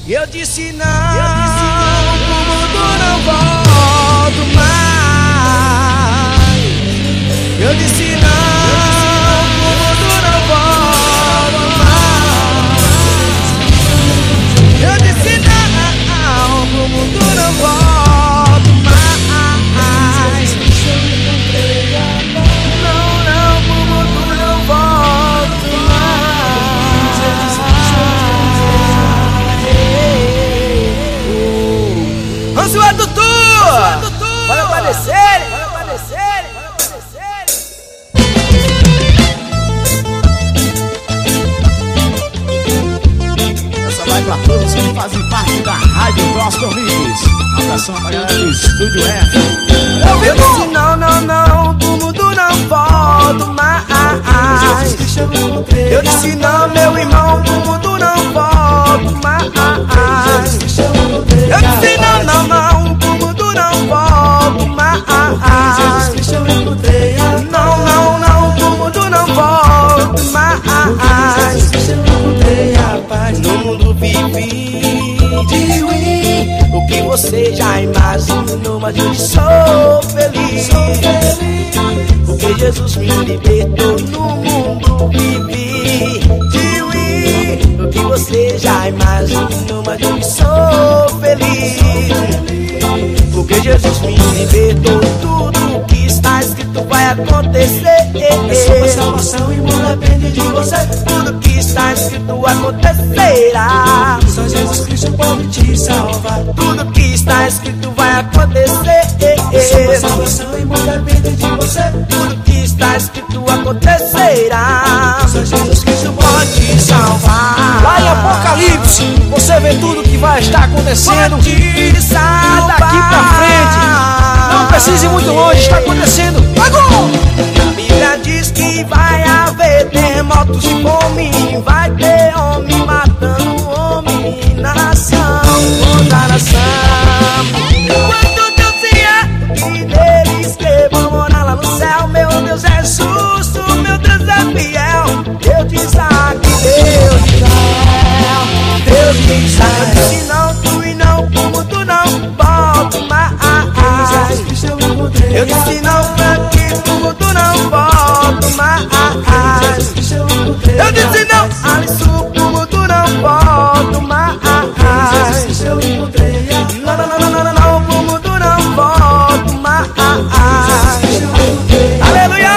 Eu disse não, pro mundo não volto mais. Eu disse não, pro mundo não volto mais. Eu disse não, pro mundo não volto mais. Não, não, pro mundo não volto mais. Rancio é Dudu! Bora aparecer! Essa vai pra todos que fazem parte da Rádio Gospel Mix. Um abração pra galera do Estúdio F. Eu disse não, não, não, pro mundo não volto mais. Eu disse não, meu irmão, pro mundo não volto mais. Eu disse não, não, não, pro mundo não volto mais. Não, não, não, pro mundo não volto mais. No mundo vivi de ruim, o que você já imaginou, mas hoje sou feliz. Porque Jesus me libertou. No mundo vivi de ruim, o que você já imaginou, mas hoje sou feliz. Porque Jesus me libertou. Tudo que está escrito vai acontecer. Sua salvação e o mundo depende de você. Tudo que está escrito acontecerá. Só Jesus Cristo pode te salvar. Tudo que está escrito vai acontecer. Sua salvação e o mundo depende de você. Tudo que está escrito acontecerá. Só Jesus Cristo pode te salvar. Lá em Apocalipse, você vê tudo que vai estar acontecendo Pode salvar. daqui pra frente. Não precisa ir muito longe, está acontecendo agora. A Bíblia diz que vai haver terremotos e fome. Vai ter homem matando homem, nação contra nação. Quando Deus vier e dele escreva morar lá no céu. Meu Deus é justo, meu Deus é fiel. Deus de Isaac, Deus de Israel, Deus de Israel. Eu disse não, tu e não, pro mundo não volto mais. Eu disse não, aqui pro mundo não volto mais. Eu disse não, Alisson, pro mundo não volto mais. Não, não, não, não, não, não, pro mundo não volto mais. Aleluia!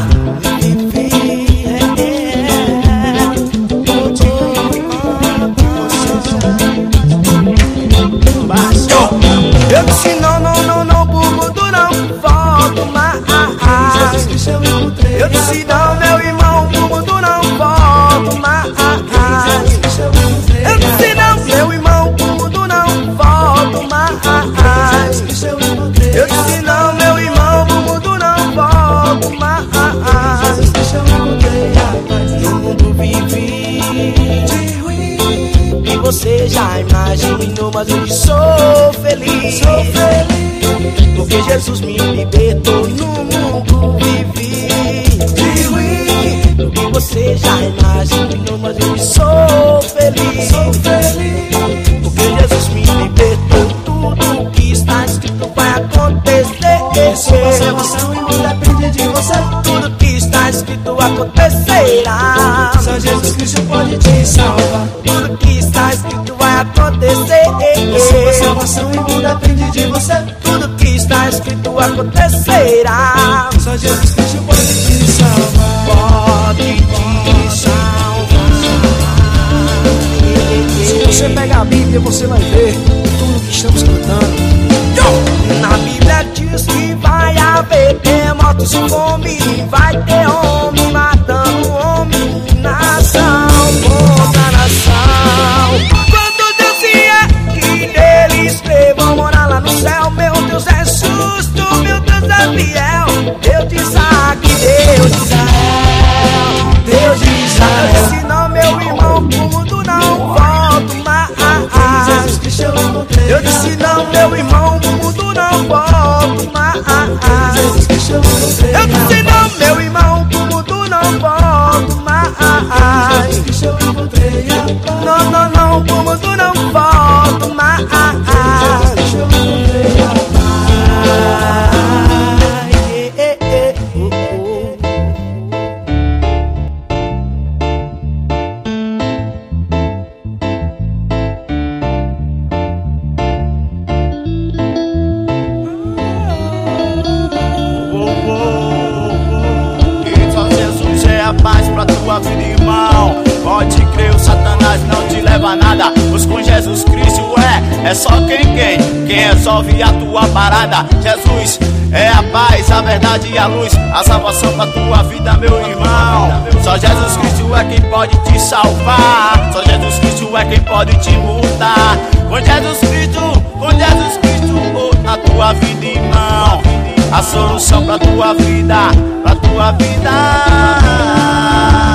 Eu disse não, não, não, não, pro mundo não volto mais. Eu disse não, meu irmão, pro mundo não volto mais. Eu disse não, meu irmão, pro mundo não volto mais. Eu disse não, meu irmão, pro mundo não volto mais. No mundo vivi de ruim, que você já imaginou, mas hoje sou feliz. Porque Jesus me libertou. No mundo vivi de ruim, o que você já imaginou, mas hoje sou feliz. Porque Jesus me libertou. Tudo que está escrito vai acontecer. Sua salvação e o mundo depende de você. Tudo que está escrito acontecerá. Só Jesus Cristo pode te salvar. Tudo que está escrito vai acontecer. Sua salvação e o mundo depende de você. Tudo que está escrito acontecerá. Só Jesus Cristo pode te salvar. Pode te salvar. Se você pegar a Bíblia, você vai ver tudo que estamos cantando. Na Bíblia diz que vai haver terremotos e fome. Vai ter homem matando homem, nação contra nação. Quando Deus vier e dele escreva morar lá no céu. Meu Deus é justo, meu Deus é fiel. Deus de Isaac, Deus de Israel, Deus de Israel. Eu disse não, meu irmão, pro mundo não volto mais. Eu disse não, meu irmão, pro mundo não volto mais. Eu disse não, meu irmão, pro mundo não volto mais. Não, não, não, pro mundo não volto. parada. Pois com Jesus Cristo é só quem resolve a tua parada. Jesus é a paz, a verdade e a luz, a salvação pra tua vida, meu irmão. Só Jesus Cristo é quem pode te salvar. Só Jesus Cristo é quem pode te mudar. Com Jesus Cristo, oh, na tua vida, irmão, a solução pra tua vida, pra tua vida.